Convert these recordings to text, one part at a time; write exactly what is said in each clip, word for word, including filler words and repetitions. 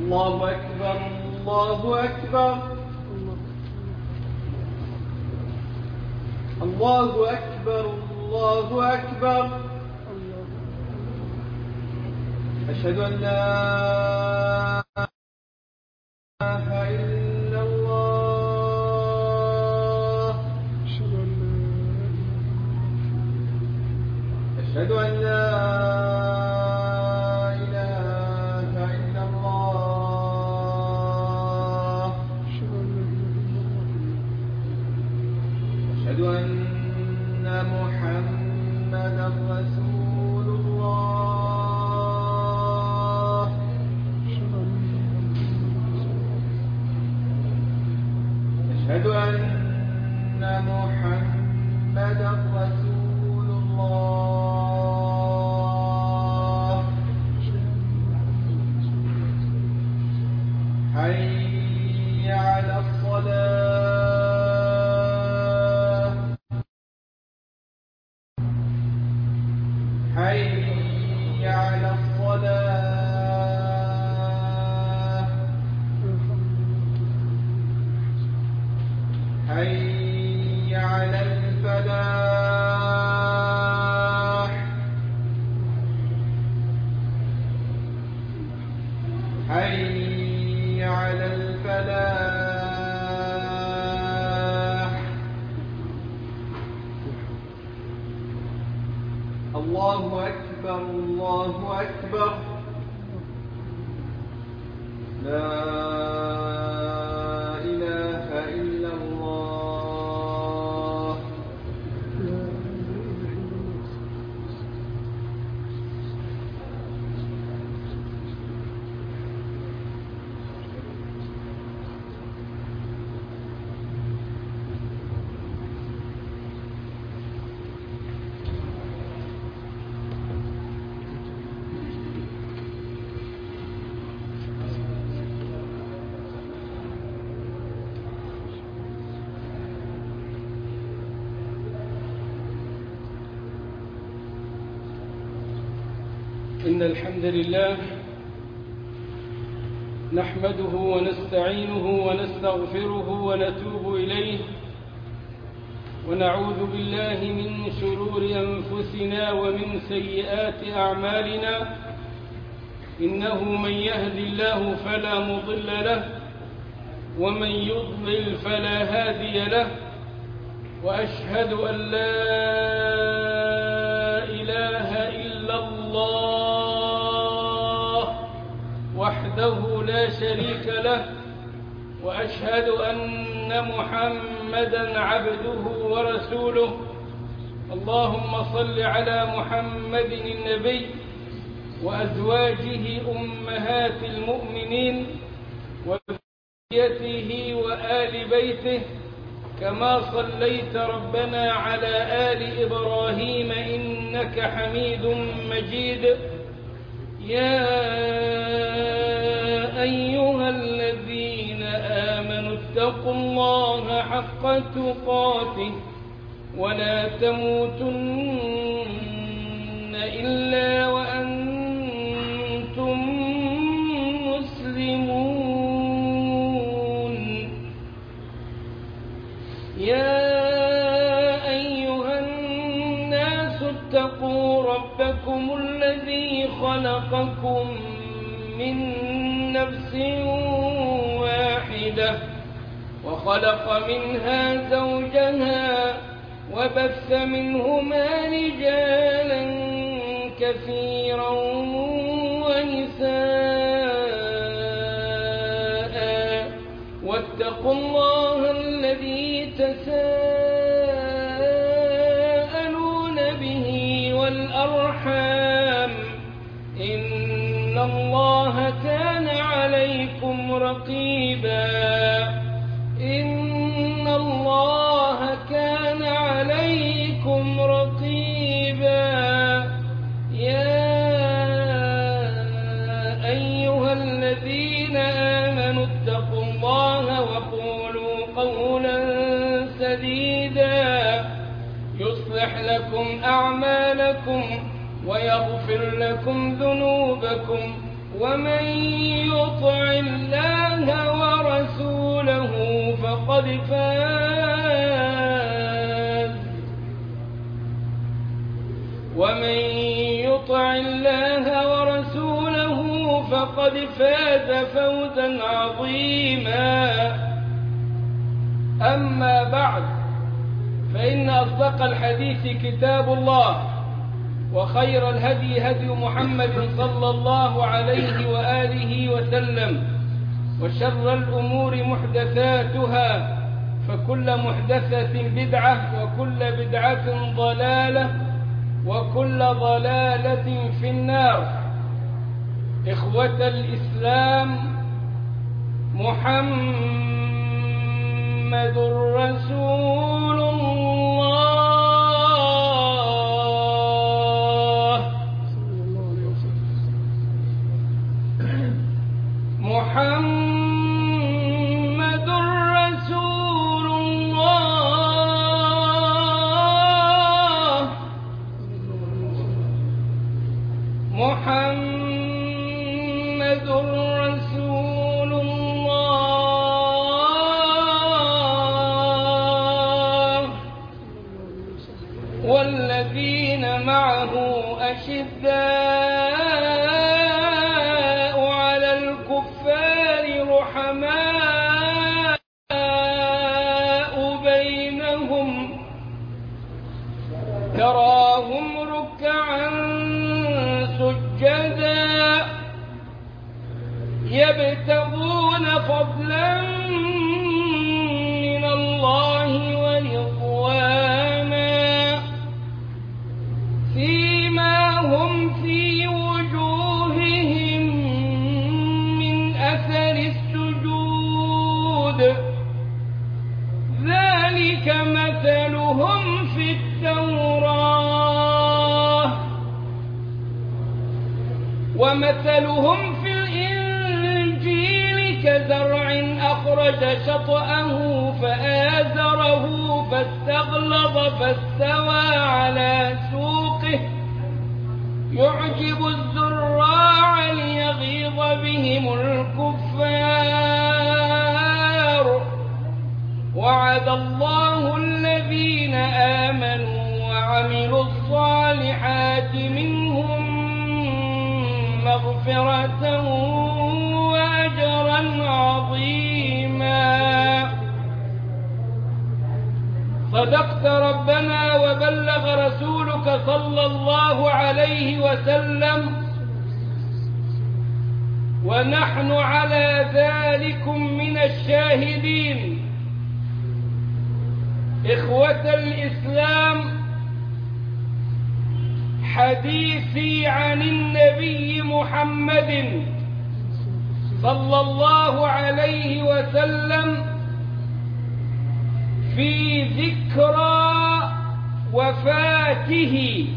الله أكبر الله أكبر الله أكبر الله أكبر أشهد أن لا إله إلا الله أشهد أن لا إله إلا الله أشهد أن محمدا رسول الله أشهد أن محمدا رسول الله حي على الصلاة حي على الصلاة حي على الفلاح حي على الفلاح الله أكبر الله أكبر لا إله إلا الله إن الحمد لله نحمده ونستعينه ونستغفره ونتوب إليه ونعوذ بالله من شرور أنفسنا ومن سيئات أعمالنا إنه من يهد الله فلا مضل له ومن يضلل فلا هادي له وأشهد أن لا إله إلا الله وحده لا شريك له وأشهد أن محمدا عبده ورسوله اللهم صل على محمد النبي وأزواجه أمهات المؤمنين وذريته وآل بيته كما صليت ربنا على آل إبراهيم إنك حميد مجيد يا أيها الذين آمنوا اتقوا الله حق تقاته ولا تموتن إلا وأنتم مسلمون يا أيها الناس اتقوا ربكم الذي خلقكم من نفس واحدة وخلق منها زوجها وبث منهما رجالا كثيرا ونساء واتقوا الله الذي تساءلون به والأرحام إن الله كان عليكم رقيبا إن الله كان عليكم رقيبا يا أيها الذين آمنوا اتقوا الله وقولوا قولا سديدا يصلح لكم أعمالكم ويغفر لكم ذنوبكم ومن يطع الله ورسوله فقد فاز ومن يطع الله ورسوله فقد فاز فوزا عظيما. أما بعد، فإن أصدق الحديث كتاب الله، وخير الهدي هدي محمد صلى الله عليه وآله وسلم، وشر الأمور محدثاتها، فكل محدثة بدعة، وكل بدعة ضلالة، وكل ضلالة في النار. إخوة الإسلام، محمد رسول الله، محمد رسول الله، محمد رسول الله، والذين معه أشداء على الكفار رحماء بينهم، تراهم ركعا سجدا يبتغون فضلا من الله ورضوانا، سيماهم في وجوههم من أثر السجود، ذلك مثلهم في التوراة ومثلهم في الإنجيل كزرع أخرج شطأه فآزره فاستغلظ فاستوى على سوقه يعجب الزراع ليغيظ بهم الكفار. وعد الله الذين آمنوا وعملوا الصالحات منهم مغفرة وأجرا عظيما. صدقت ربنا وبلغ رسولك صلى الله عليه وسلم، ونحن على ذلك من الشاهدين. إخوة الإسلام، حديثي عن النبي محمد صلى الله عليه وسلم في ذكرى وفاته،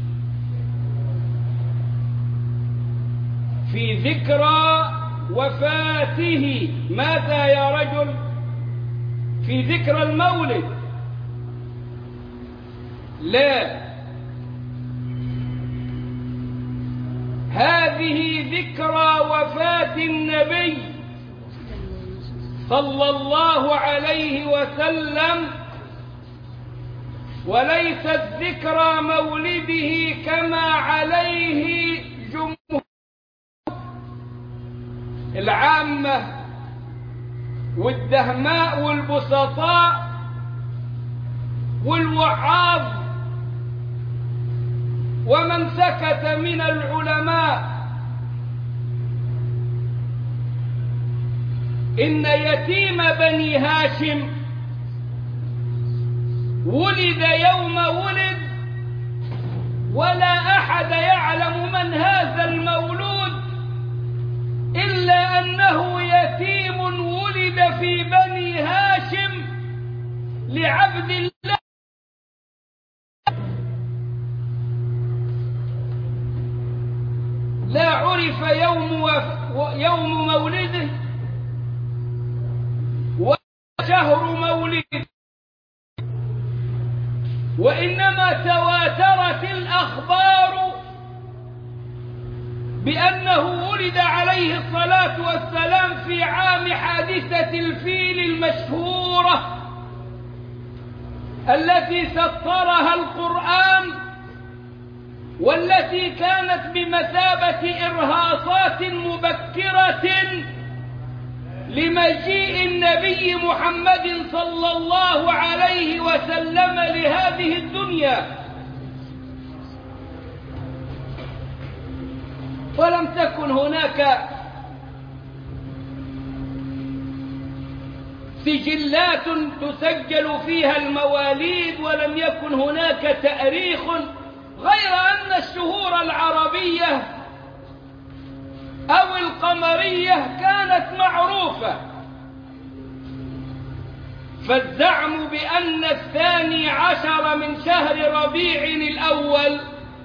في ذكرى وفاته. ماذا يا رجل؟ في ذكرى المولد؟ لا، هذه ذكرى وفاة النبي صلى الله عليه وسلم، وليست ذكرى مولده كما عليه جمهور العامة والدهماء والبسطاء والوعاظ ومن سكت من العلماء. إن يتيم بني هاشم ولد يوم ولد، ولا أحد يعلم من هذا المولود إلا أنه يتيم ولد في بني هاشم لعبد الله. لا عرف يوم, وف... يوم مولده وشهر مولده، وإنما تواترت الأخبار بأنه ولد عليه الصلاة والسلام في عام حادثة الفيل المشهورة التي سطرها القرآن، والتي كانت بمثابة إرهاصات مبكرة لمجيء النبي محمد صلى الله عليه وسلم لهذه الدنيا. ولم تكن هناك سجلات تسجل فيها المواليد، ولم يكن هناك تاريخ، غير أن الشهور العربية أو القمرية كانت معروفة. فالزعم بأن الثاني عشر من شهر ربيع الأول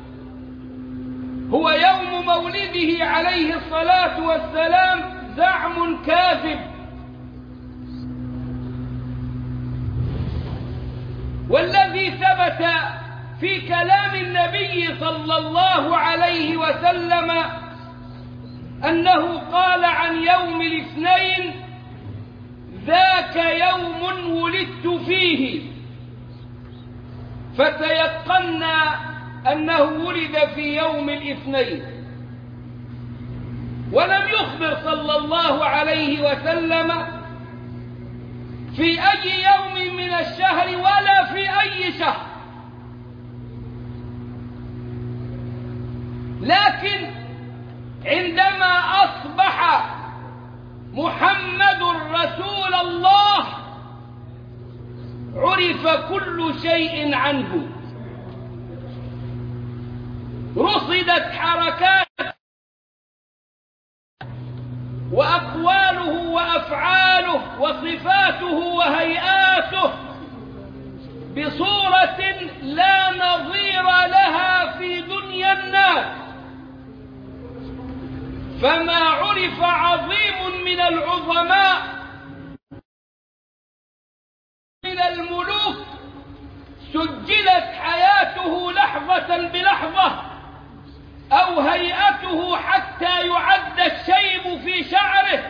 هو يوم مولده عليه الصلاة والسلام زعم كاذب. والذي ثبت في كلام النبي صلى الله عليه وسلم أنه قال عن يوم الاثنين: ذاك يوم ولدت فيه. فتيقنا أنه ولد في يوم الاثنين، ولم يخبر صلى الله عليه وسلم في أي يوم من الشهر ولا في أي شهر. لكن عندما أصبح محمد رسول الله عرف كل شيء عنه، رصدت حركات وأقواله وأفعاله وصفاته وهيئاته بصورة لا نظير لها في دنيا الناس. فما عرف عظيم من العظماء من الملوك سجلت حياته لحظة بلحظة، أو هيئته حتى يعد الشيب في شعره،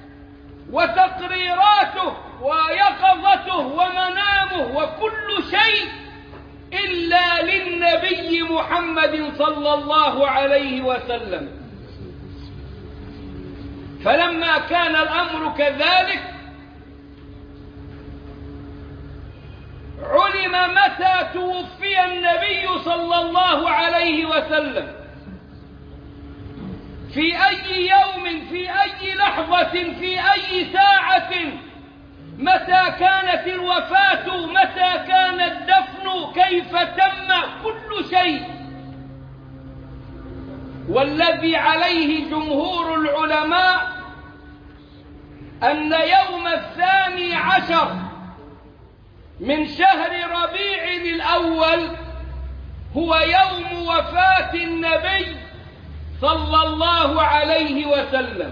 وتقريراته ويقظته ومنامه وكل شيء، إلا للنبي محمد صلى الله عليه وسلم. فلما كان الأمر كذلك علم متى توفي النبي صلى الله عليه وسلم، في أي يوم، في أي لحظة، في أي ساعة، متى كانت الوفاة، متى كان الدفن، كيف تم، كل شيء. والذي عليه جمهور العلماء أن يوم الثاني عشر من شهر ربيع الأول هو يوم وفاة النبي صلى الله عليه وسلم،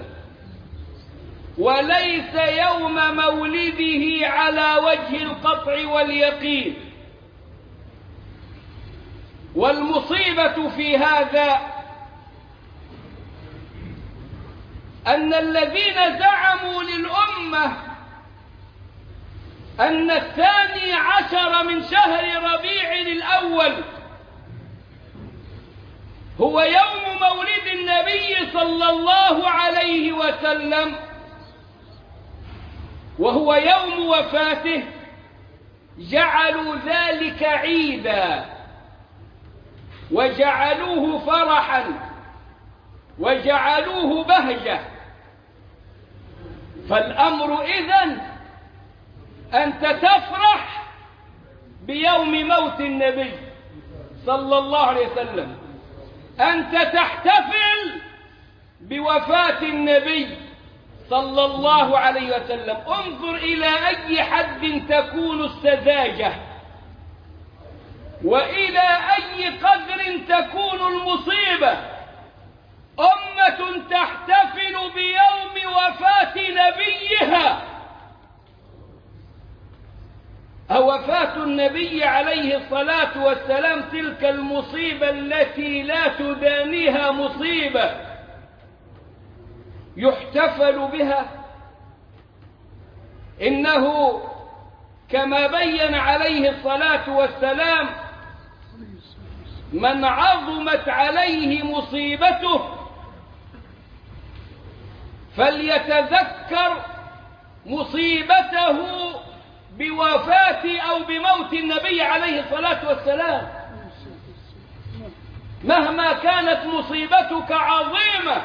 وليس يوم مولده على وجه القطع واليقين. والمصيبة في هذا أن الذين زعموا للأمة أن الثاني عشر من شهر ربيع الأول هو يوم مولد النبي صلى الله عليه وسلم وهو يوم وفاته، جعلوا ذلك عيدا وجعلوه فرحا وجعلوه بهجة. فالأمر إذن أنت تفرح بيوم موت النبي صلى الله عليه وسلم، أنت تحتفل بوفاة النبي صلى الله عليه وسلم. انظر إلى أي حد تكون السذاجة، وإلى أي قدر تكون المصيبة. أمة تحتفل بيوم وفاة نبيها. وفاة النبي عليه الصلاة والسلام تلك المصيبة التي لا تدانيها مصيبة، يحتفل بها؟ إنه كما بين عليه الصلاة والسلام من عظمت عليه مصيبته فليتذكر مصيبته بوفاة أو بموت النبي عليه الصلاة والسلام. مهما كانت مصيبتك عظيمة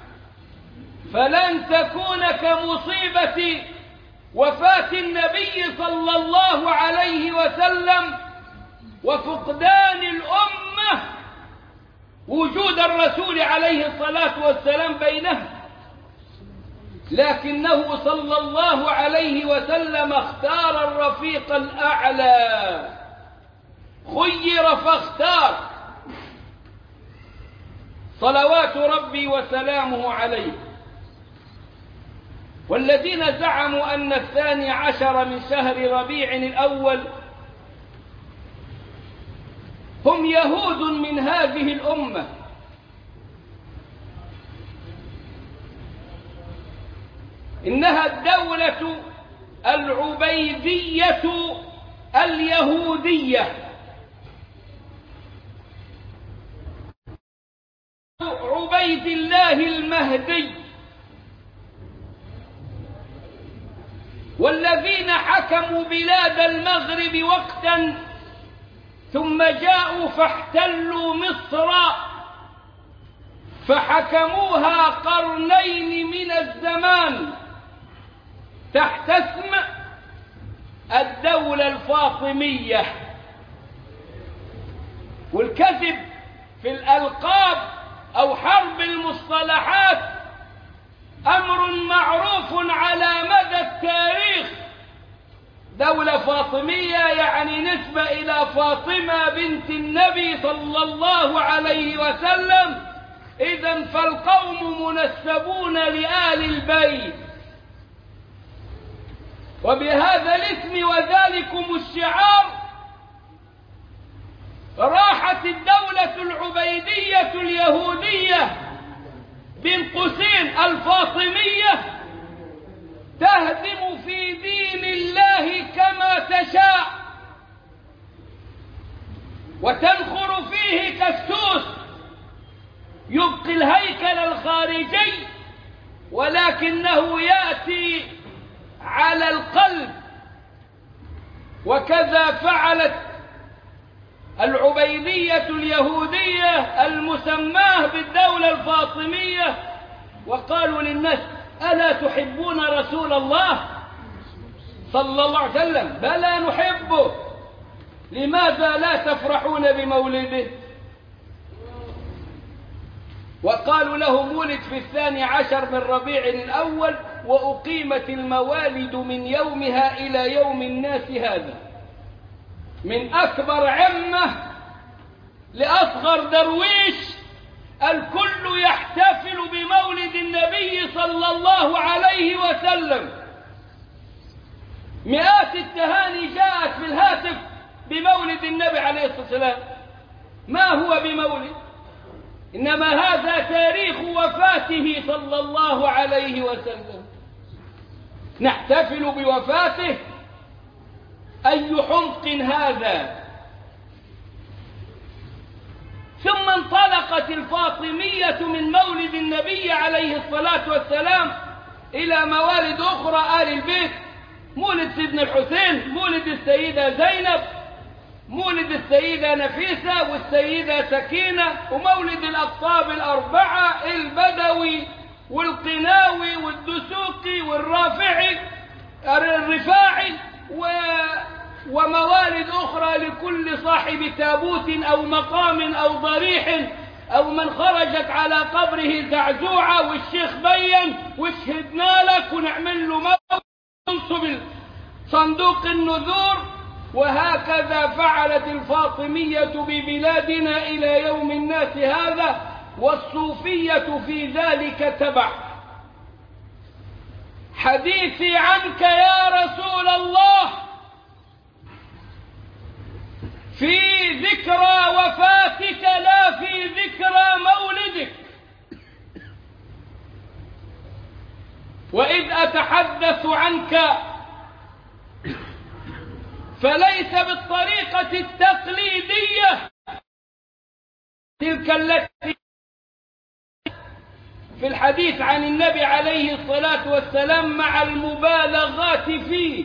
فلن تكون كمصيبة وفاة النبي صلى الله عليه وسلم وفقدان الأمة وجود الرسول عليه الصلاة والسلام بينهم. لكنه صلى الله عليه وسلم اختار الرفيق الأعلى، خير فاختار، صلوات ربي وسلامه عليه. والذين زعموا أن الثاني عشر من شهر ربيع الأول هم يهود من هذه الأمة، إنها الدولة العبيدية اليهودية، عبيد الله المهدي، والذين حكموا بلاد المغرب وقتا ثم جاءوا فاحتلوا مصر فحكموها قرنين من الزمان تحت اسم الدولة الفاطمية. والكذب في الألقاب أو حرب المصطلحات أمر معروف على مدى التاريخ. دولة فاطمية يعني نسبة إلى فاطمة بنت النبي صلى الله عليه وسلم، إذن فالقوم منسبون لآل البيت، وبهذا الاسم وذلكم الشعار راحت الدولة العبيدية اليهودية بين قوسين الفاطمية تهدم في دين الله كما تشاء وتنخر فيه كالسوس، يبقي الهيكل الخارجي ولكنه يأتي على القلب. وكذا فعلت العبيدية اليهودية المسماة بالدولة الفاطمية، وقالوا للناس: ألا تحبون رسول الله صلى الله عليه وسلم؟ بلى نحبه، لماذا لا تفرحون بمولده؟ وقالوا له: مولد في الثاني عشر من ربيع الأول، وأقيمت الموالد من يومها إلى يوم الناس هذا، من أكبر عمة لأصغر درويش، الكل يحتفل بمولد النبي صلى الله عليه وسلم. مئات التهاني جاءت في الهاتف بمولد النبي عليه الصلاة والسلام. ما هو بمولد، إنما هذا تاريخ وفاته صلى الله عليه وسلم، نحتفل بوفاته. أي حمق هذا! ثم انطلقت الفاطمية من مولد النبي عليه الصلاة والسلام إلى موالد أخرى آل البيت، مولد سيدنا الحسين، مولد السيدة زينب، مولد السيدة نفيسة والسيدة سكينة، ومولد الأقطاب الأربعة، البدوي والقناوي والدسوقي والرافعي الرفاعي، و وموالد أخرى لكل صاحب تابوت أو مقام أو ضريح أو من خرجت على قبره زعزوعة، والشيخ بين وشهدنا لك ونعمل له منصب صندوق النذور. وهكذا فعلت الفاطمية ببلادنا إلى يوم الناس هذا، والصوفية في ذلك تبع. حديثي عنك يا رسول الله في ذكرى وفاتك لا في ذكرى مولدك. وإذ أتحدث عنك فليس بالطريقة التقليدية تلك التي في الحديث عن النبي عليه الصلاة والسلام مع المبالغات فيه.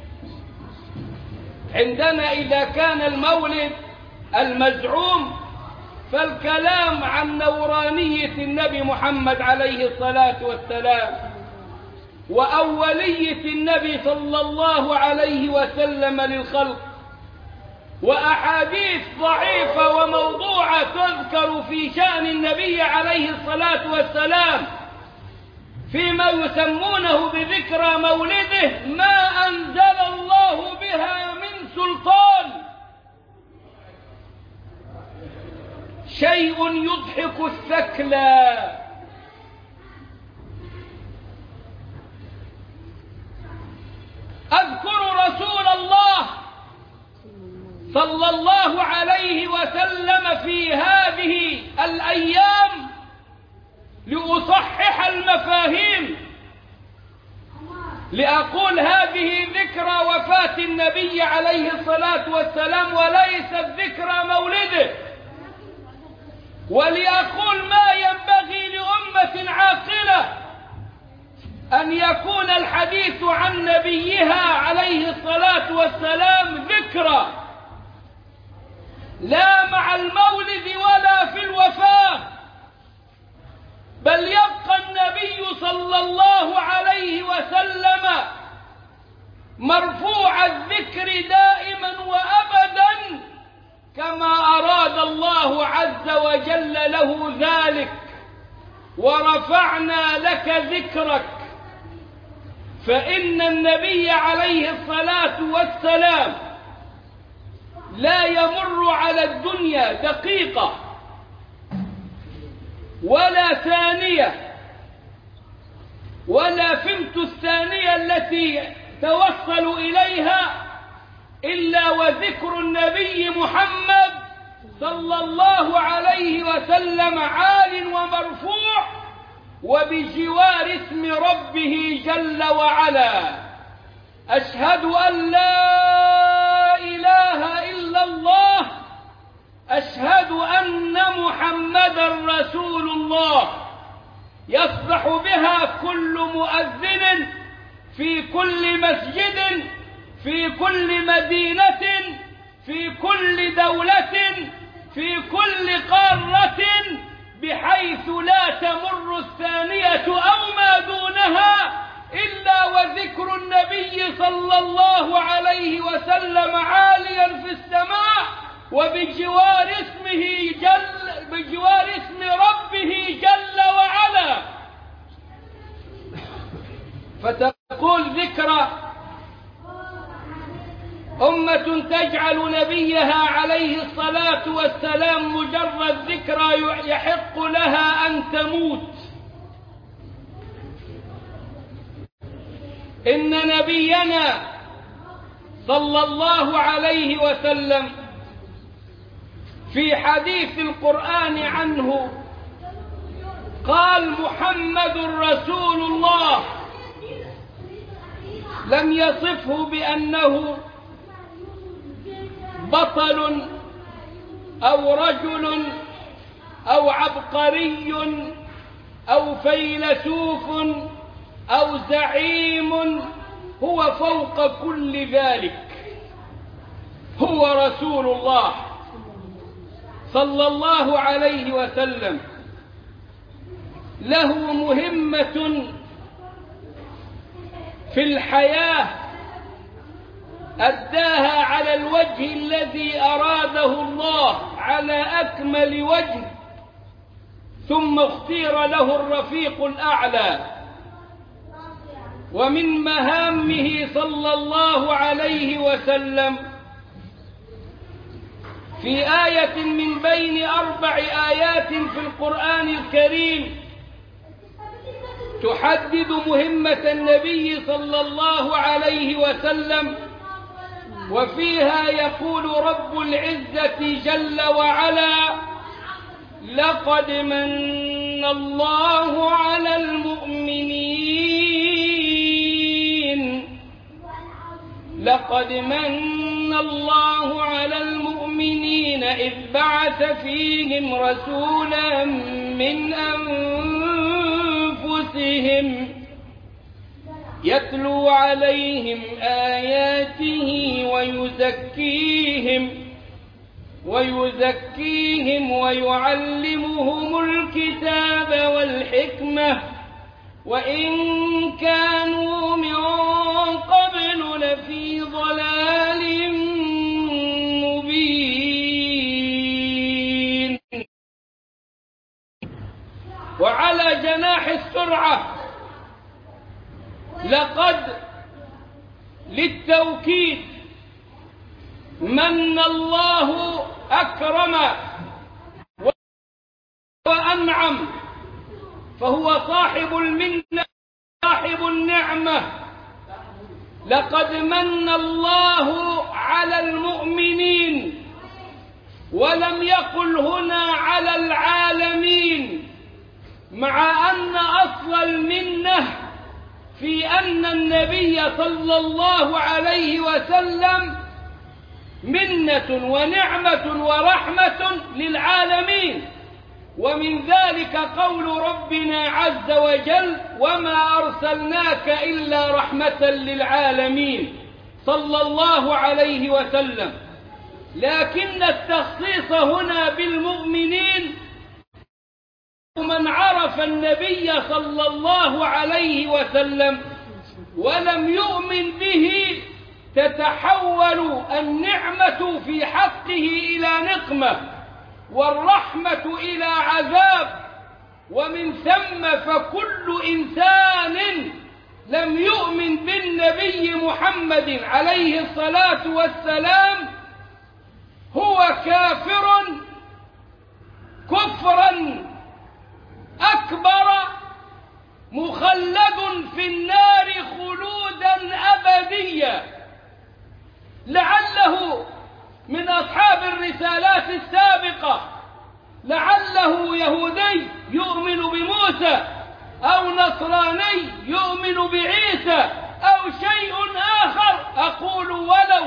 عندنا إذا كان المولد المزعوم فالكلام عن نورانية النبي محمد عليه الصلاة والسلام وأولية النبي صلى الله عليه وسلم للخلق، وأحاديث ضعيفة وموضوعة تذكر في شأن النبي عليه الصلاة والسلام فيما يسمونه بذكرى مولده ما أنزل الله بها من سلطان، شيء يضحك الثكلى. أذكر رسول الله صلى الله عليه وسلم في هذه الأيام لأصحح المفاهيم، لأقول هذه ذكرى وفاة النبي عليه الصلاة والسلام وليست ذكرى مولده، ولأقول ما ينبغي لأمة عاقلة أن يكون الحديث عن نبيها عليه الصلاة والسلام ذكرى، لا مع المولد ولا في الوفاة، بل يبقى النبي صلى الله عليه وسلم مرفوع الذكر دائما وأبدا كما أراد الله عز وجل له ذلك. ورفعنا لك ذكرك، فإن النبي عليه الصلاة والسلام لا يمر على الدنيا دقيقة ولا ثانية ولا فهمت الثانية التي توصل إليها إلا وذكر النبي محمد صلى الله عليه وسلم عال ومرفوع وبجوار اسم ربه جل وعلا. أشهد أن لا إله إلا الله، أشهد أن محمدا رسول الله، يصبح بها كل مؤذن في كل مسجد في كل مدينة في كل دولة في كل قارة، بحيث لا تمر الثانية أو ما دونها إلا وذكر النبي صلى الله عليه وسلم عاليا في السماء وبجوار اسمه جل بجوار اسم ربه جل وعلا. فتقول ذكرى أمة تجعل نبيها عليه الصلاة والسلام مجرد ذكرى يحق لها أن تموت. إن نبينا صلى الله عليه وسلم في حديث القرآن عنه قال محمد رسول الله، لم يصفه بأنه بطل أو رجل أو عبقري أو فيلسوف أو زعيم، هو فوق كل ذلك، هو رسول الله صلى الله عليه وسلم، له مهمة في الحياة أداها على الوجه الذي أراده الله على أكمل وجه، ثم اختير له الرفيق الأعلى. ومن مهامه صلى الله عليه وسلم في آية من بين أربع آيات في القرآن الكريم تحدد مهمة النبي صلى الله عليه وسلم، وفيها يقول رب العزة جل وعلا: لقد من الله على المؤمنين لقد من الله على المؤمنين إذ بعث فيهم رسولا من أنفسهم يتلو عليهم آياته ويزكيهم ويزكيهم ويعلمهم الكتاب والحكمة وإن كانوا من قبل لفي ضلال مبين. وعلى جناح السرعة لقد للتوكيد من الله أكرم وأنعم، فهو صاحب المنة صاحب النعمة. لقد من الله على المؤمنين، ولم يقل هنا على العالمين، مع أن أصل المنة في أن النبي صلى الله عليه وسلم منة ونعمة ورحمة للعالمين. ومن ذلك قول ربنا عز وجل: وما أرسلناك إلا رحمة للعالمين، صلى الله عليه وسلم. لكن التخصيص هنا بالمؤمنين من عرف النبي صلى الله عليه وسلم ولم يؤمن به تتحول النعمة في حقه إلى نقمة، والرحمة إلى عذاب. ومن ثم فكل إنسان لم يؤمن بالنبي محمد عليه الصلاة والسلام هو كافر كفرا أكبر مخلد في النار خلودا أبديا. لعله من أصحاب الرسالات السابقة، لعله يهودي يؤمن بموسى، أو نصراني يؤمن بعيسى، أو شيء آخر. أقول ولو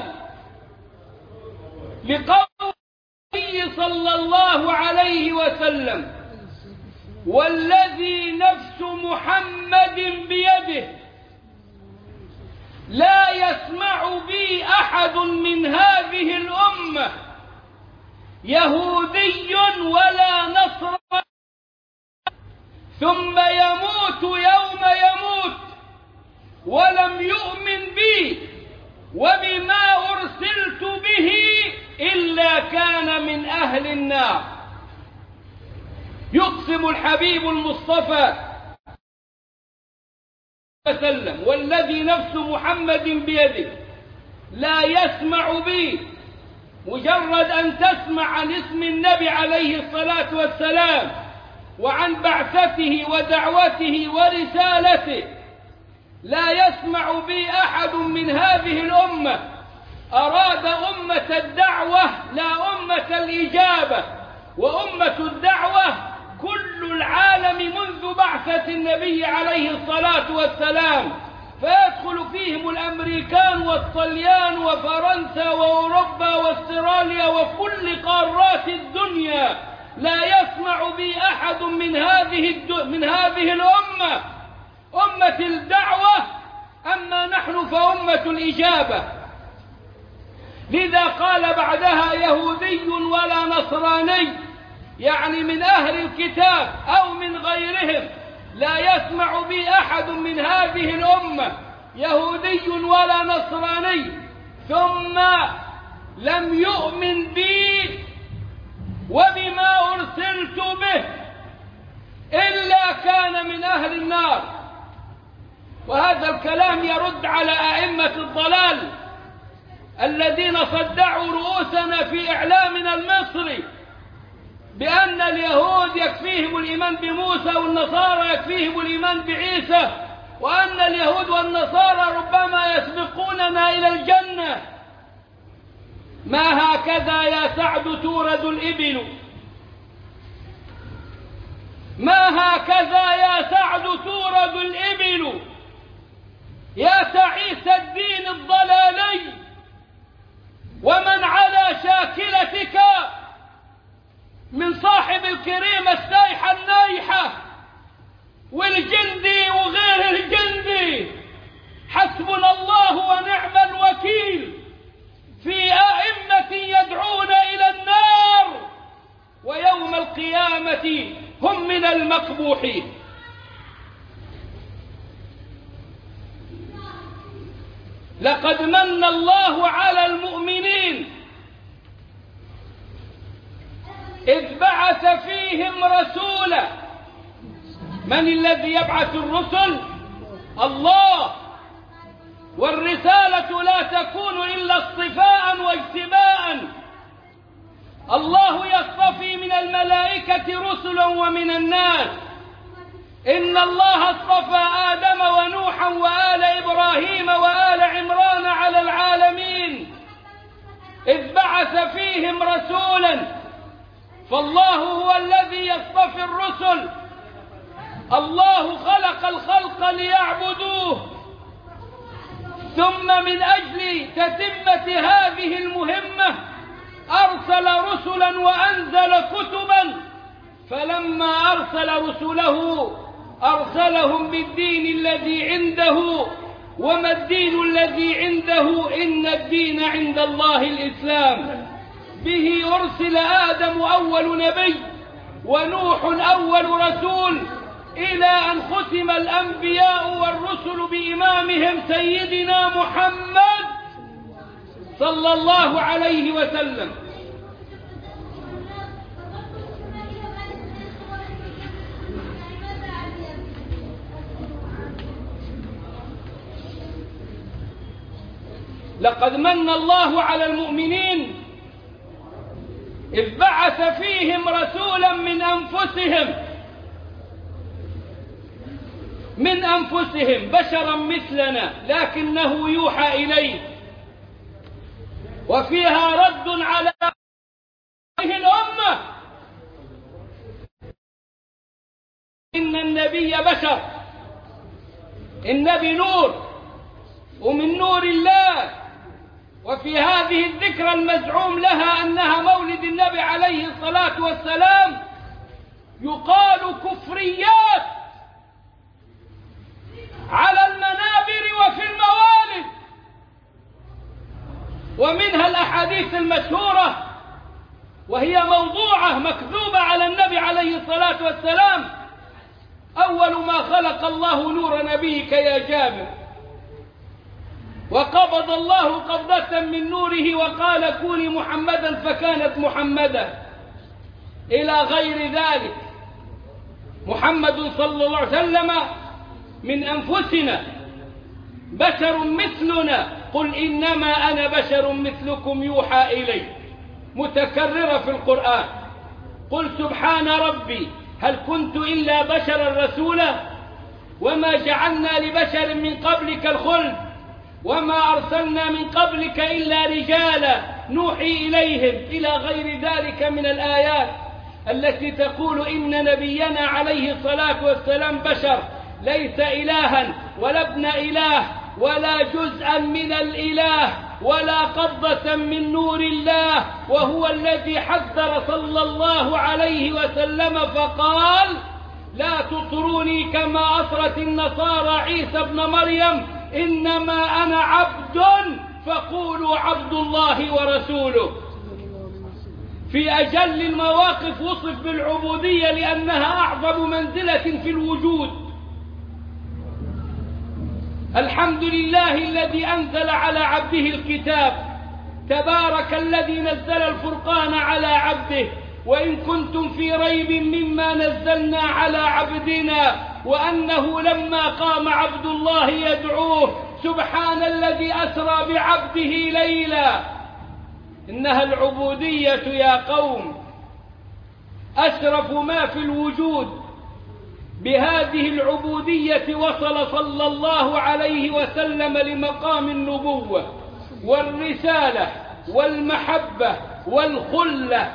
لقول النبي صلى الله عليه وسلم: والذي نفس محمد بيده لا يسمع بي أحد من هذه الأمة يهودي ولا نصراني ثم يموت يوم يموت ولم يؤمن بي وبما أرسلت به إلا كان من أهل النار. يقسم الحبيب المصطفى وسلم: والذي نفس محمد بيده لا يسمع بي. مجرد أن تسمع عن اسم النبي عليه الصلاة والسلام وعن بعثته ودعوته ورسالته لا يسمع بي أحد من هذه الأمة. أراد أمة الدعوة لا أمة الإجابة. وأمة الدعوة كل العالم منذ بعثة النبي عليه الصلاة والسلام، فيدخل فيهم الأمريكان والطليان وفرنسا وأوروبا واستراليا وكل قارات الدنيا. لا يسمع بي أحد من هذه من هذه الأمة، أمة الدعوة. أما نحن فأمة الإجابة. لذا قال بعدها: يهودي ولا نصراني، يعني من أهل الكتاب أو من غيرهم. لا يسمع بي أحد من هذه الأمة يهودي ولا نصراني ثم لم يؤمن بي وبما أرسلت به إلا كان من أهل النار. وهذا الكلام يرد على أئمة الضلال الذين صدعوا رؤوسنا في إعلامنا المصري بأن اليهود يكفيهم الإيمان بموسى والنصارى يكفيهم الإيمان بعيسى، وأن اليهود والنصارى ربما يسبقوننا إلى الجنة. ما هكذا يا سعد تورد الإبل، ما هكذا يا سعد تورد الإبل. يا تعيس الدين الضلالي ومن على شاكلتك من صاحب الكريمة السايحة النايحة والجندي وغير الجندي، حسبنا الله ونعم الوكيل في أئمة يدعون إلى النار ويوم القيامة هم من المقبوحين. لقد من الله على المؤمنين إذ بعث فيهم رسولا. من الذي يبعث الرسل؟ الله. والرسالة لا تكون إلا اصطفاء واجتباء. الله يصطفي من الملائكة رسلا ومن الناس. إن الله اصطفى آدم ونوحا وآل إبراهيم وآل عمران على العالمين إذ بعث فيهم رسولا. فالله هو الذي يصطفي الرسل. الله خلق الخلق ليعبدوه، ثم من أجل تتمة هذه المهمة أرسل رسلا وأنزل كتبا. فلما أرسل رسله أرسلهم بالدين الذي عنده. وما الدين الذي عنده؟ إن الدين عند الله الإسلام. به أرسل آدم أول نبي ونوح أول رسول، إلى أن ختم الأنبياء والرسل بإمامهم سيدنا محمد صلى الله عليه وسلم. لقد من الله على المؤمنين إذ بعث فيهم رسولا من أنفسهم من أنفسهم بشرا مثلنا لكنه يوحى إليه. وفيها رد على هذه الأمة. إن النبي بشر، النبي نور ومن نور الله. وفي هذه الذكرى المزعوم لها أنها مولد النبي عليه الصلاة والسلام يقال كفريات على المنابر وفي الموالد، ومنها الأحاديث المشهورة وهي موضوعة مكذوبة على النبي عليه الصلاة والسلام. أول ما خلق الله نور نبيك يا جابر، وقبض الله قبضة من نوره وقال كوني محمدا فكانت محمدا، إلى غير ذلك. محمد صلى الله عليه وسلم من أنفسنا بشر مثلنا. قل إنما أنا بشر مثلكم يوحى إلي، متكررة في القرآن. قل سبحان ربي هل كنت إلا بشرا رسولا وما جعلنا لبشر من قبلك الخلد وما أرسلنا من قبلك إلا رجالا نوحي إليهم، إلى غير ذلك من الآيات التي تقول إن نبينا عليه الصلاة والسلام بشر، ليس إلها ولا ابن إله ولا جزءا من الإله ولا قبضة من نور الله. وهو الذي حذر صلى الله عليه وسلم فقال لا تطروني كما أطرت النصارى عيسى ابن مريم، إنما أنا عبد فقولوا عبد الله ورسوله. في أجل المواقف وصف بالعبودية لأنها أعظم منزلة في الوجود. الحمد لله الذي أنزل على عبده الكتاب، تبارك الذي نزل الفرقان على عبده. وإن كنتم في ريب مما نزلنا على عبدنا وأنه لما قام عبد الله يدعوه سبحان الذي أسرى بعبده ليلا. إنها العبودية يا قوم أشرف ما في الوجود. بهذه العبودية وصل صلى الله عليه وسلم لمقام النبوة والرسالة والمحبة والخلة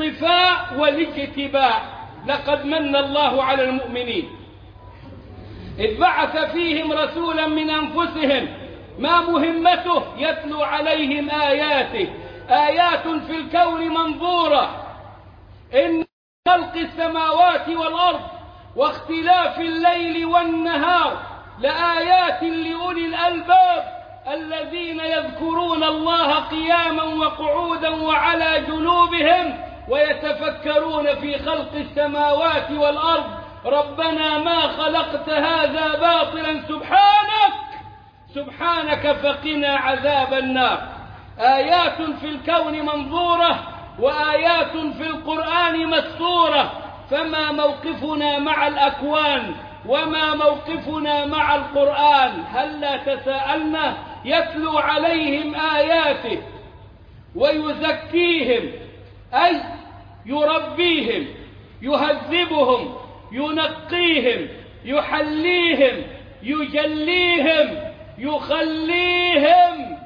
والاصطفاء والاجتباء. لقد من الله على المؤمنين إذ بعث فيهم رسولا من أنفسهم ما مهمته؟ يتلو عليهم آياته. آيات في الكون منظورة، إن خلق السماوات والأرض واختلاف الليل والنهار لآيات لأولي الألباب الذين يذكرون الله قياما وقعودا وعلى جنوبهم ويتفكرون في خلق السماوات والأرض ربنا ما خلقت هذا باطلا سبحانك سبحانك فقنا عذاب النار. آيات في الكون منظورة وآيات في القرآن مسطورة. فما موقفنا مع الأكوان وما موقفنا مع القرآن؟ هلا تساءلنا؟ يتلو عليهم آياته ويزكيهم، أي يربيهم، يهذبهم، ينقيهم، يحليهم، يجليهم، يخليهم.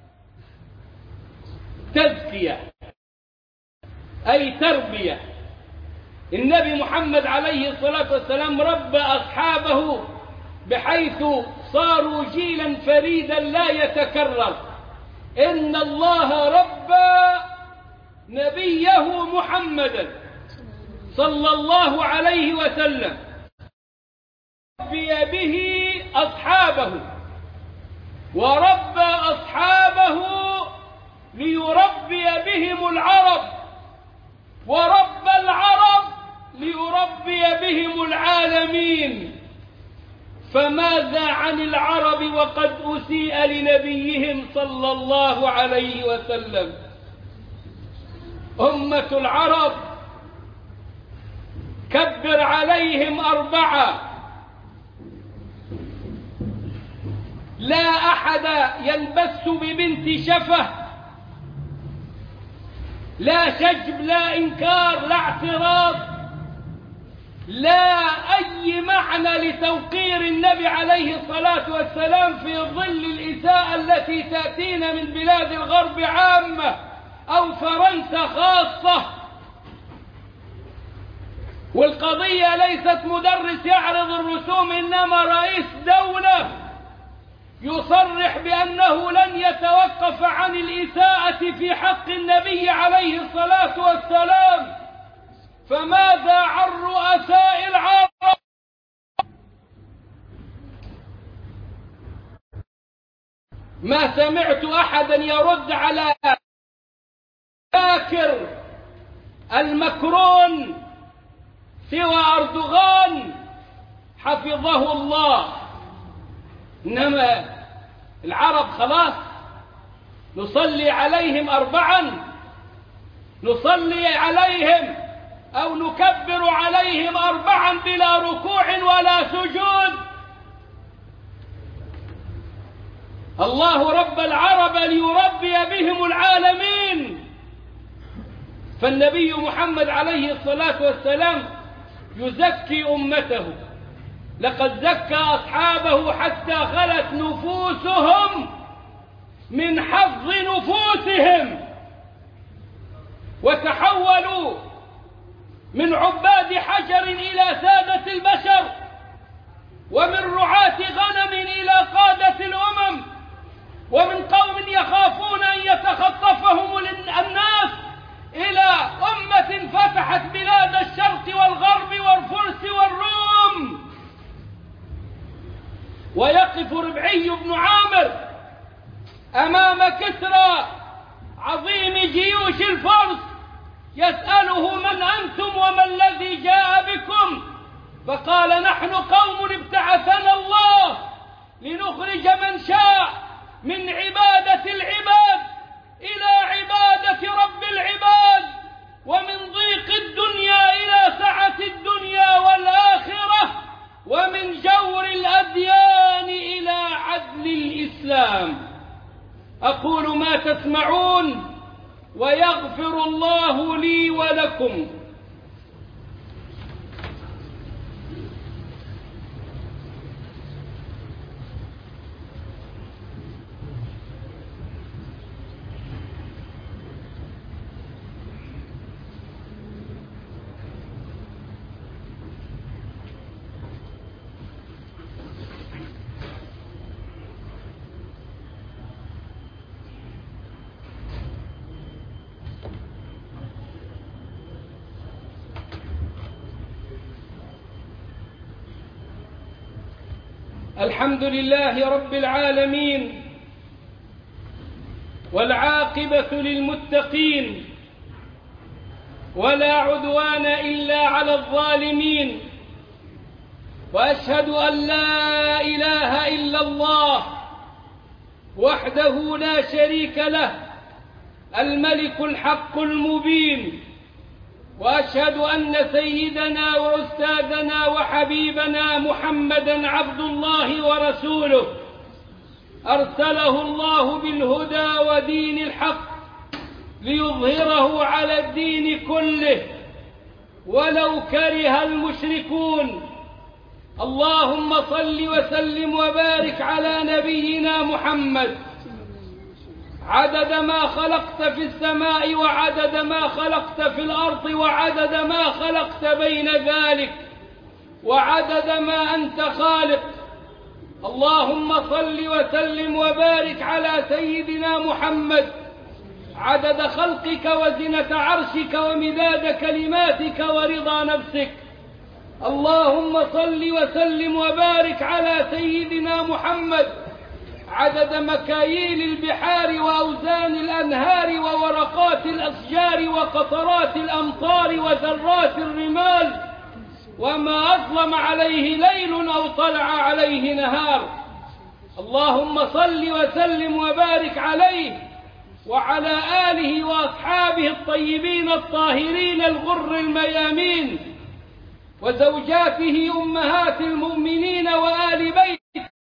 تزكية أي تربية. النبي محمد عليه الصلاة والسلام ربى أصحابه بحيث صاروا جيلا فريدا لا يتكرر. إن الله ربى نبيه محمدا صلى الله عليه وسلم، ربي به أصحابه وربى أصحابه ليربي بهم العرب، وربى العرب ليربي بهم العالمين. فماذا عن العرب وقد أسيء لنبيهم صلى الله عليه وسلم؟ أمة العرب كبر عليهم أربعة، لا أحد ينبس ببنت شفة، لا شجب، لا إنكار، لا اعتراض، لا أي معنى لتوقير النبي عليه الصلاة والسلام في ظل الإساءة التي تأتينا من بلاد الغرب عامة أو فرنسا خاصة. والقضية ليست مدرس يعرض الرسوم، إنما رئيس دولة يصرح بأنه لن يتوقف عن الإساءة في حق النبي عليه الصلاة والسلام. فماذا عن رؤساء العرب؟ ما سمعت أحدا يرد على باكر المكرون سوى أردوغان حفظه الله. إنما العرب خلاص نصلي عليهم أربعا، نصلي عليهم أو نكبر عليهم أربعا بلا ركوع ولا سجود. الله رب العرب ليربي بهم العالمين. فالنبي محمد عليه الصلاة والسلام يزكي أمته. لقد زكى أصحابه حتى خلت نفوسهم من حظ نفوسهم وتحولوا من عباد حجر إلى سادة البشر، ومن رعاة غنم إلى قادة الأمم، ومن قوم يخافون أن يتخطفهم الناس إلى أمة فتحت بلاد الشرق والغرب والفرس والروم. ويقف ربعي بن عامر أمام كسرى عظيم جيوش الفرس يسأله: من أنتم وما الذي جاء بكم؟ فقال: نحن قوم ابتعثنا الله لنخرج من شاء من عبادة العباد إلى عبادة رب العباد، ومن ضيق الدنيا إلى سعة الدنيا والآخرة، ومن جور الأديان إلى عدل الإسلام. أقول ما تسمعون ويغفر الله لي ولكم. الحمد لله رب العالمين، والعاقبة للمتقين، ولا عدوان إلا على الظالمين، وأشهد أن لا إله إلا الله وحده لا شريك له الملك الحق المبين، وأشهد أن سيدنا وأستاذنا وحبيبنا محمدًا عبد الله ورسوله، أرسله الله بالهدى ودين الحق ليظهره على الدين كله ولو كره المشركون. اللهم صل وسلم وبارك على نبينا محمد عدد ما خلقت في السماء وعدد ما خلقت في الأرض وعدد ما خلقت بين ذلك وعدد ما أنت خالق. اللهم صل وسلم وبارك على سيدنا محمد عدد خلقك وزنة عرشك ومداد كلماتك ورضا نفسك. اللهم صل وسلم وبارك على سيدنا محمد عدد مكاييل البحار وأوزان الأنهار وورقات الأشجار وقطرات الأمطار وذرات الرمال، وما أظلم عليه ليل أو طلع عليه نهار. اللهم صل وسلم وبارك عليه وعلى آله وأصحابه الطيبين الطاهرين الغر الميامين، وزوجاته أمهات المؤمنين وآل بيته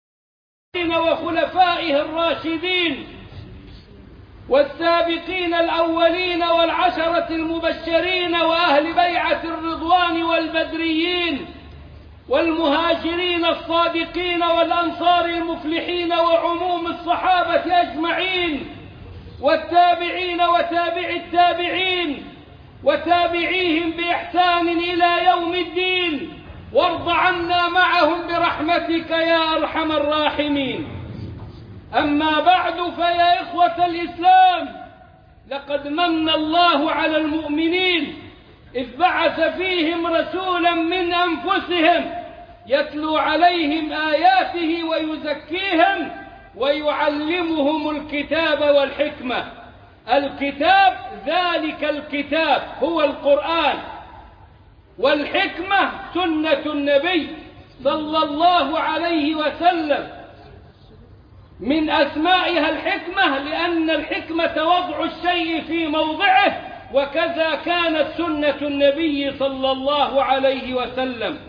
وخلفائه الراشدين، والسابقين الأولين والعشرة المبشرين وأهل بيعة الرضوان والبدريين، والمهاجرين الصادقين والأنصار المفلحين وعموم الصحابة أجمعين، والتابعين وتابع التابعين وتابعيهم بإحسان إلى يوم الدين، وارض عنا معهم برحمتك يا أرحم الراحمين. أما بعد، فيا إخوة الإسلام، لقد من الله على المؤمنين إذ بعث فيهم رسولا من أنفسهم يتلو عليهم آياته ويزكيهم ويعلمهم الكتاب والحكمة. الكتاب ذلك الكتاب هو القرآن، والحكمة سنة النبي صلى الله عليه وسلم. من أسمائها الحكمة لأن الحكمة وضع الشيء في موضعه، وكذا كانت سنة النبي صلى الله عليه وسلم،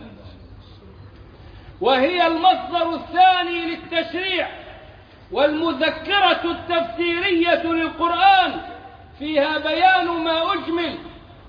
وهي المصدر الثاني للتشريع والمذكرة التفسيرية للقرآن، فيها بيان ما أجمل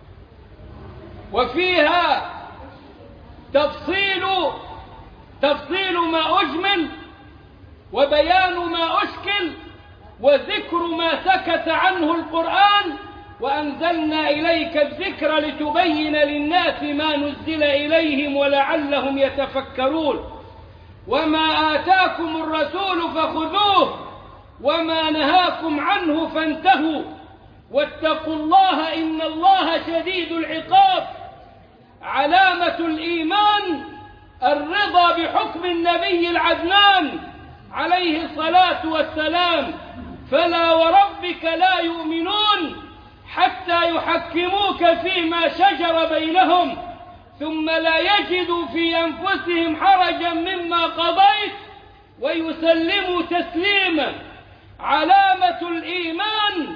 وفيها تفصيل تفصيل ما أجمل وبيان ما أشكل وذكر ما سكت عنه القرآن. وأنزلنا إليك الذكر لتبين للناس ما نزل إليهم ولعلهم يتفكرون. وما آتاكم الرسول فخذوه وما نهاكم عنه فانتهوا واتقوا الله إن الله شديد العقاب. علامة الإيمان الرضا بحكم النبي العدنان عليه الصلاة والسلام. فلا وربك لا يؤمنون حتى يحكموك فيما شجر بينهم ثم لا يجدوا في أنفسهم حرجا مما قضيت ويسلموا تسليما. علامة الإيمان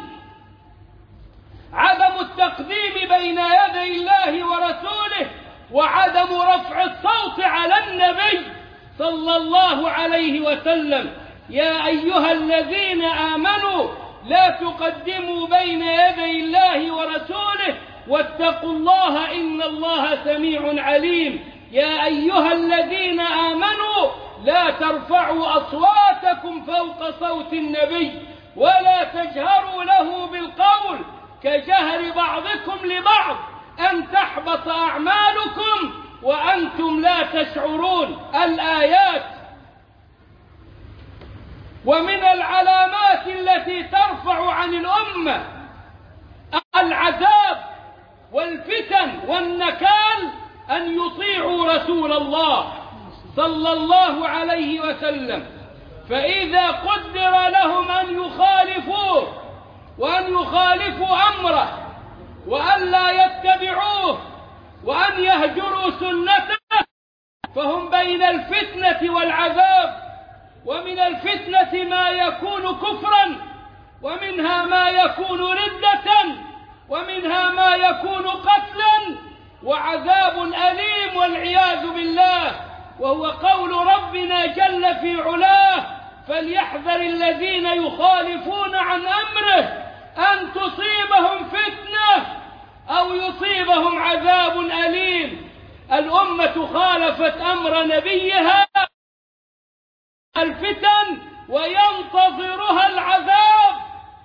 عدم التقديم بين يدي الله ورسوله وعدم رفع الصوت على النبي صلى الله عليه وسلم. يا أيها الذين آمنوا لا تقدموا بين يدي الله ورسوله واتقوا الله إن الله سميع عليم. يا أيها الذين آمنوا لا ترفعوا أصواتكم فوق صوت النبي ولا تجهروا له بالقول كجهر بعضكم لبعض أن تحبط أعمالكم وأنتم لا تشعرون. الآيات. ومن العلامات التي ترفع عن الأمة العذاب والفتن والنكال أن يطيعوا رسول الله صلى الله عليه وسلم. فإذا قدر لهم أن يخالفوه وأن يخالفوا أمره وأن لا يتبعوه وأن يهجروا سنته فهم بين الفتنة والعذاب. ومن الفتنة ما يكون كفرا، ومنها ما يكون ردة، ومنها ما يكون قتلا وعذاب أليم والعياذ بالله. وهو قول ربنا جل في علاه: فليحذر الذين يخالفون عن أمره أن تصيبهم فتنة أو يصيبهم عذاب أليم. الأمة خالفت أمر نبيها الفتن وينتظرها العذاب.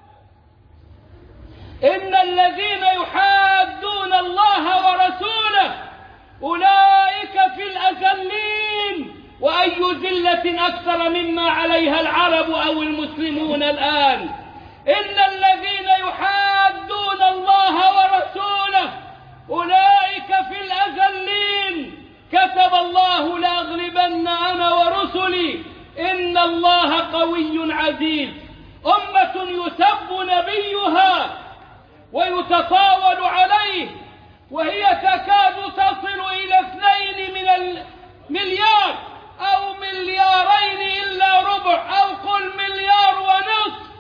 إن الذين يحادون الله ورسوله أولئك في الأذلين. وأي ذلة أكثر مما عليها العرب أو المسلمون الآن. إن الذين يحادون الله ورسوله أولئك في الأذلين. كتب الله لأغلبن أنا ورسلي إن الله قوي عزيز. أمة يسب نبيها ويتطاول عليه وهي تكاد تصل إلى اثنين من المليار أو مليارين إلا ربع أو قل مليار ونصف،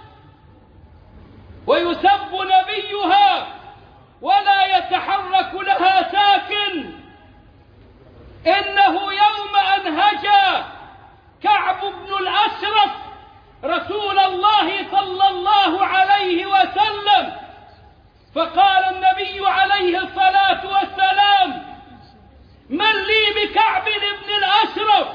ويسب نبيها ولا يتحرك لها ساكن. إنه يوم أن هجا كعب بن الأشرف رسول الله صلى الله عليه وسلم فقال النبي عليه الصلاة والسلام: من لي بكعب بن الأشرف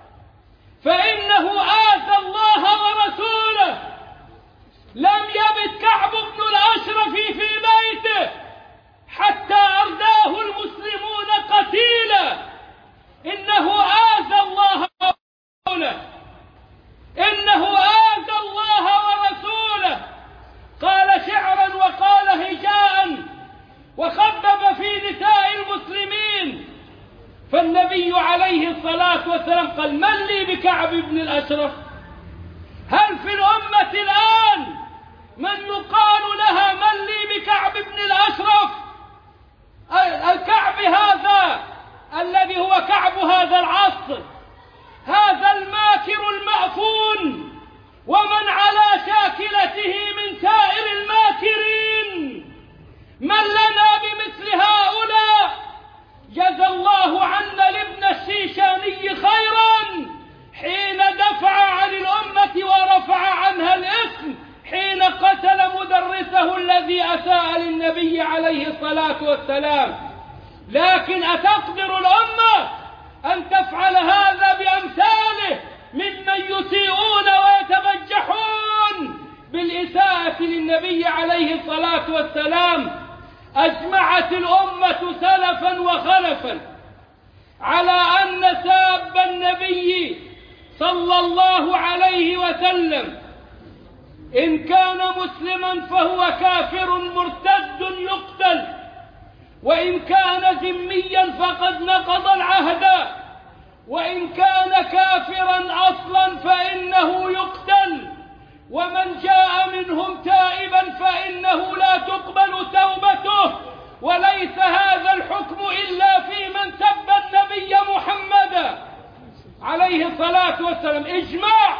فإنه آذى الله ورسوله. لم يبت كعب بن الأشرف في بيته حتى أرداه المسلمون قتيلا. إنه آذى الله ورسوله، إنه آذى الله ورسوله. قال شعرا وقال هجاء وخبب في نساء المسلمين. فالنبي عليه الصلاة والسلام قال: من لي بكعب بن الأشرف؟ هل في الأمة الآن من يقال لها من لي بكعب بن الأشرف؟ الكعب هذا الذي هو كعب هذا العصر، هذا الماكر المأفون ومن على شاكلته من سائر الماكرين. من لنا بمثل هؤلاء؟ جزى الله عنا لابن الشيشاني خيرا حين دفع عن الأمة ورفع عنها الإثم حين قتل مدرسه الذي أساء للنبي عليه الصلاة والسلام. لكن أتقدر الأمة أن تفعل هذا بأمثاله ممن يسيئون ويتبجحون بالإساءة للنبي عليه الصلاة والسلام؟ أجمعت الأمة سلفا وخلفا على أن ساب النبي صلى الله عليه وسلم إن كان مسلما فهو كافر مرتد يقتل، وإن كان ذميا فقد نقض العهد، وإن كان كافرا أصلا فإنه يقتل، ومن جاء منهم تائبا فإنه لا تقبل توبته. وليس هذا الحكم إلا في من سب النبي محمدا عليه الصلاة والسلام. إجماع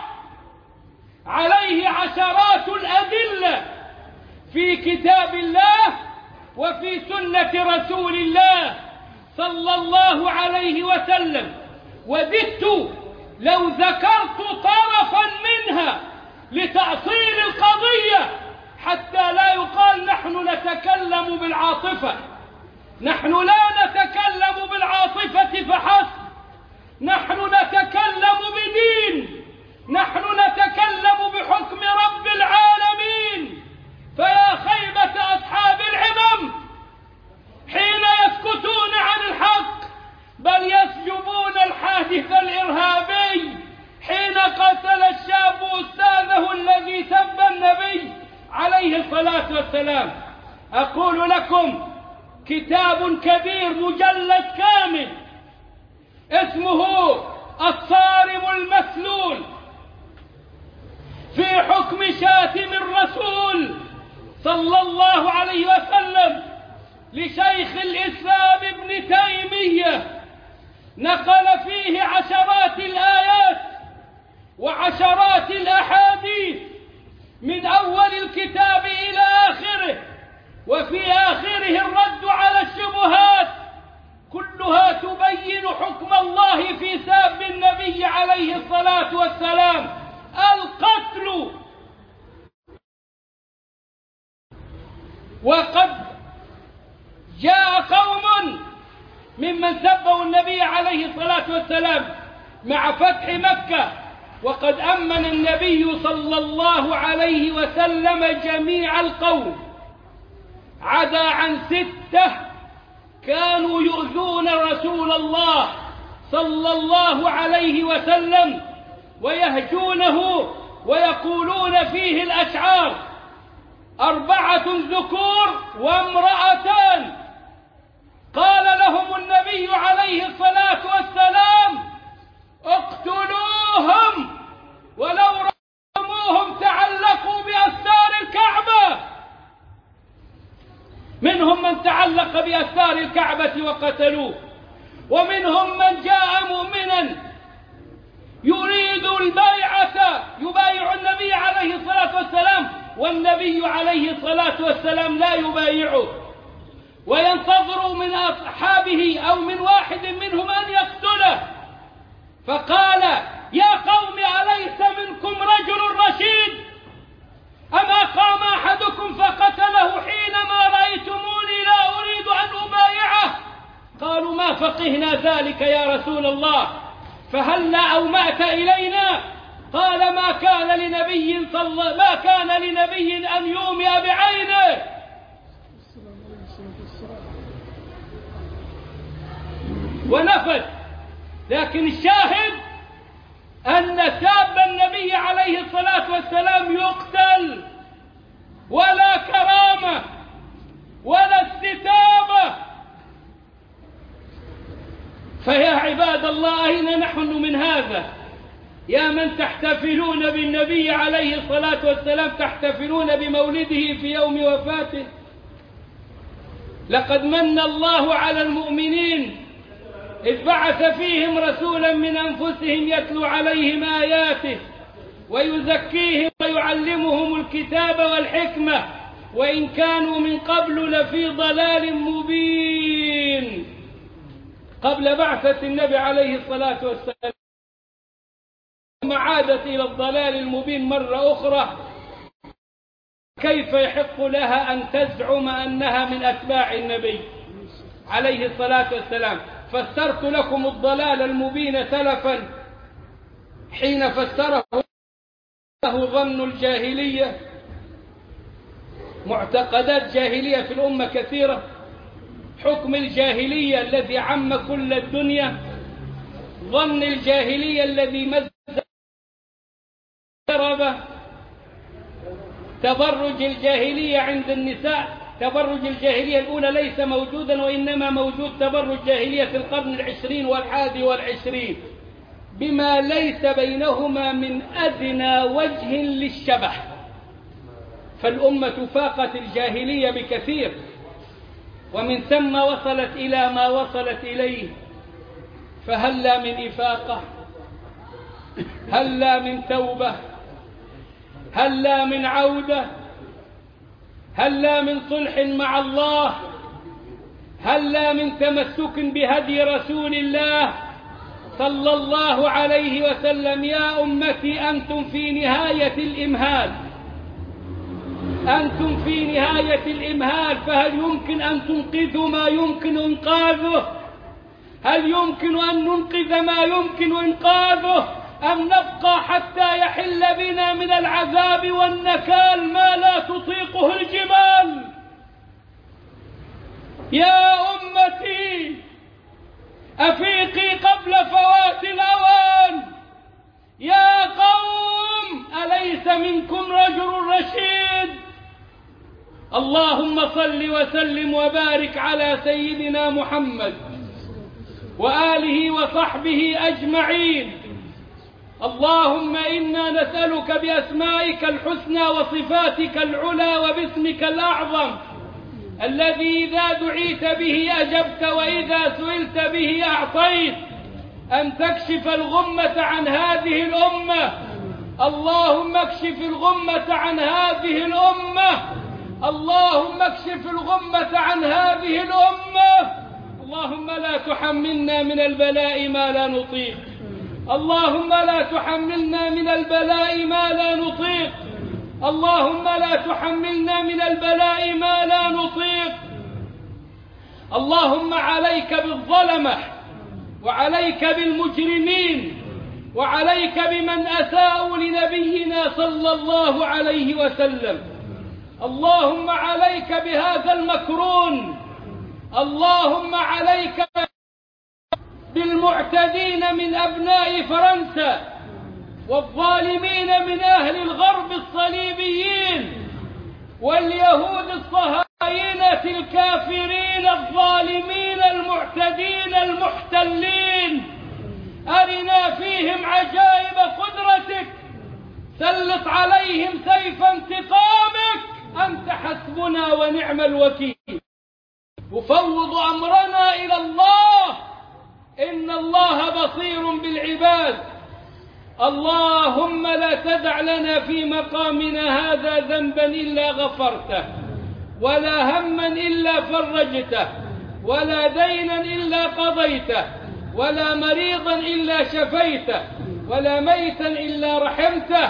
عليه عشرات الأدلة في كتاب الله وفي سنة رسول الله صلى الله عليه وسلم. وددت لو ذكرت طرفا منها لتأصيل القضية حتى لا يقال نحن نتكلم بالعاطفة. نحن لا نتكلم بالعاطفة فحسب، نحن نتكلم بدين، نحن نتكلم بحكم رب العالمين. فيا خيبة أصحاب العمم حين يسكتون عن الحق بل يسجبون الحادث الإرهابي حين قتل الشاب أستاذه الذي سب النبي عليه الصلاة والسلام. أقول لكم كتاب كبير مجلد كامل اسمه الصارم المسلول في حكم شاتم الرسول صلى الله عليه وسلم لشيخ الإسلام ابن تيمية، نقل فيه عشرات الآيات وعشرات الأحاديث من أول الكتاب إلى آخره، وفي آخره الرد على الشبهات، كلها تبين حكم الله في ساب النبي عليه الصلاة والسلام. القتل. وقد جاء قوم ممن سبوا النبي عليه الصلاة والسلام مع فتح مكة، وقد أمن النبي صلى الله عليه وسلم جميع القوم عدا عن ستة كانوا يؤذون رسول الله صلى الله عليه وسلم ويهجونه ويقولون فيه الأشعار: أربعة ذكور وامرأتان. قال لهم النبي عليه الصلاة والسلام: اقتلوهم ولو رموهم تعلقوا بأستار الكعبة. منهم من تعلق بأستار الكعبة وقتلوه، ومنهم من جاء مؤمنا يريد البيعة يبايع النبي عليه الصلاة والسلام، والنبي عليه الصلاة والسلام لا يبايعه، وينتظر من أصحابه أو من واحد منهم أن يقتله. فقال: يا قوم أليس منكم رجل رشيد؟ أما قام أحدكم فقتله حينما رأيتموني لا أريد أن أبايعه؟ قالوا: ما فقهنا ذلك يا رسول الله، فهلا أومأت إلينا؟ قال: ما كان لنبي صلى ما كان لنبي أن يومئ بعينه. ونفذ. لكن الشاهد أن ساب النبي عليه الصلاة والسلام يقتل، ولا كرامة ولا استتابة. فيا عباد الله، أين نحن من هذا؟ يا من تحتفلون بالنبي عليه الصلاة والسلام، تحتفلون بمولده في يوم وفاته. لقد من الله على المؤمنين إذ بعث فيهم رسولا من أنفسهم يتلو عليهم آياته ويزكيهم ويعلمهم الكتاب والحكمة وإن كانوا من قبل لفي ضلال مبين. قبل بعثة النبي عليه الصلاة والسلام ثم عادت إلى الضلال المبين مرة أخرى. كيف يحق لها أن تزعم أنها من أتباع النبي عليه الصلاة والسلام؟ فسرت لكم الضلال المبين سلفا حين فسره ظن الجاهلية. معتقدات جاهلية في الأمة كثيرة. حكم الجاهلية الذي عم كل الدنيا، ظن الجاهلية الذي مزق تبرج الجاهلية عند النساء. تبرج الجاهلية الأولى ليس موجودا، وإنما موجود تبرج جاهلية القرن العشرين والحادي والعشرين، بما ليس بينهما من أدنى وجه للشبه. فالأمة فاقت الجاهلية بكثير، ومن ثم وصلت إلى ما وصلت إليه. فهلا من إفاقة، هلا من توبة، هلا من عودة، هلا من صلح مع الله، هلا من تمسك بهدي رسول الله صلى الله عليه وسلم. يا أمتي، أنتم في نهاية الإمهال، أنتم في نهاية الإمهال. فهل يمكن أن تنقذوا ما يمكن إنقاذه؟ هل يمكن أن ننقذ ما يمكن إنقاذه؟ أم نبقى حتى يحل بنا من العذاب والنكال ما لا تطيقه الجبال؟ يا أمتي، أفيقي قبل فوات الأوان. يا قوم، أليس منكم رجل رشيد؟ اللهم صل وسلم وبارك على سيدنا محمد وآله وصحبه أجمعين. اللهم إنا نسألك بأسمائك الحسنى وصفاتك العلى وباسمك الأعظم الذي إذا دعيت به أجبت وإذا سئلت به أعطيت، أن تكشف الغمة عن هذه الأمة. اللهم اكشف الغمة عن هذه الأمة. اللهم اكشف الغمة عن هذه الأمة. اللهم لا تحملنا من البلاء ما لا نطيق. اللهم لا تحملنا من البلاء ما لا نطيق. اللهم لا تحملنا من البلاء ما لا نطيق. اللهم عليك بالظلمة، وعليك بالمجرمين، وعليك بمن أساءوا لنبينا صلى الله عليه وسلم. اللهم عليك بهذا المكرون. اللهم عليك بالمعتدين من أبناء فرنسا والظالمين من أهل الغرب الصليبيين واليهود الصهاينة الكافرين الظالمين المعتدين المحتلين. أرنا فيهم عجائب قدرتك، سلط عليهم سيف انتقامك، أنت حسبنا ونعم الوكيل. نفوض أمرنا إلى الله، إن الله بصير بالعباد. اللهم لا تدع لنا في مقامنا هذا ذنبا إلا غفرته، ولا هما إلا فرجته، ولا دينا إلا قضيته، ولا مريضا إلا شفيته، ولا ميتا إلا رحمته،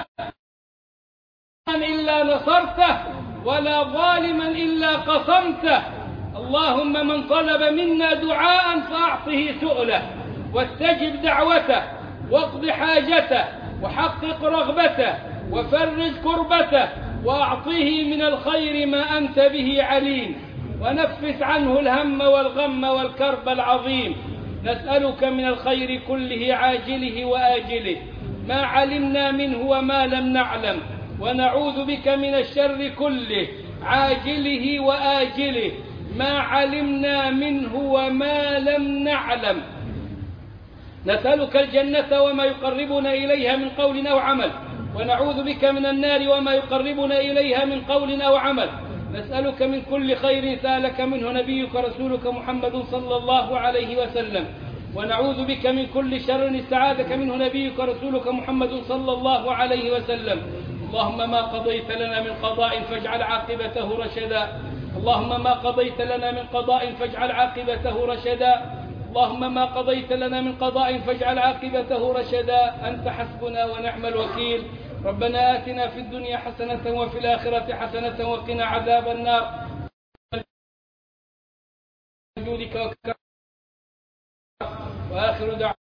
إلا نصرته، ولا ظالما إلا قصمته. اللهم من طلب منا دعاء فأعطه سؤله، واستجب دعوته، واقض حاجته، وحقق رغبته، وفرج كربته، وأعطه من الخير ما أنت به عليم، ونفس عنه الهم والغم والكرب العظيم. نسألك من الخير كله عاجله وآجله ما علمنا منه وما لم نعلم، ونعوذ بك من الشر كله عاجله وآجله ما علمنا منه وما لم نعلم. نسألك الجنة وما يقربنا إليها من قول أو عمل، ونعوذ بك من النار وما يقربنا إليها من قول أو عمل. نسألك من كل خير سألك منه نبيك رسولك محمد صلى الله عليه وسلم، ونعوذ بك من كل شر استعاذك منه نبيك رسولك محمد صلى الله عليه وسلم. اللهم ما قضيت لنا من قضاء فاجعل عاقبته رشدا. اللهم ما قضيت لنا من قضاء فاجعل عاقبته رشدا. اللهم ما قضيت لنا من قضاء فاجعل عاقبته رشدا. أنت حسبنا ونعم الوكيل. ربنا آتنا في الدنيا حسنة وفي الآخرة حسنة وقنا عذاب النار. وآخر دعوة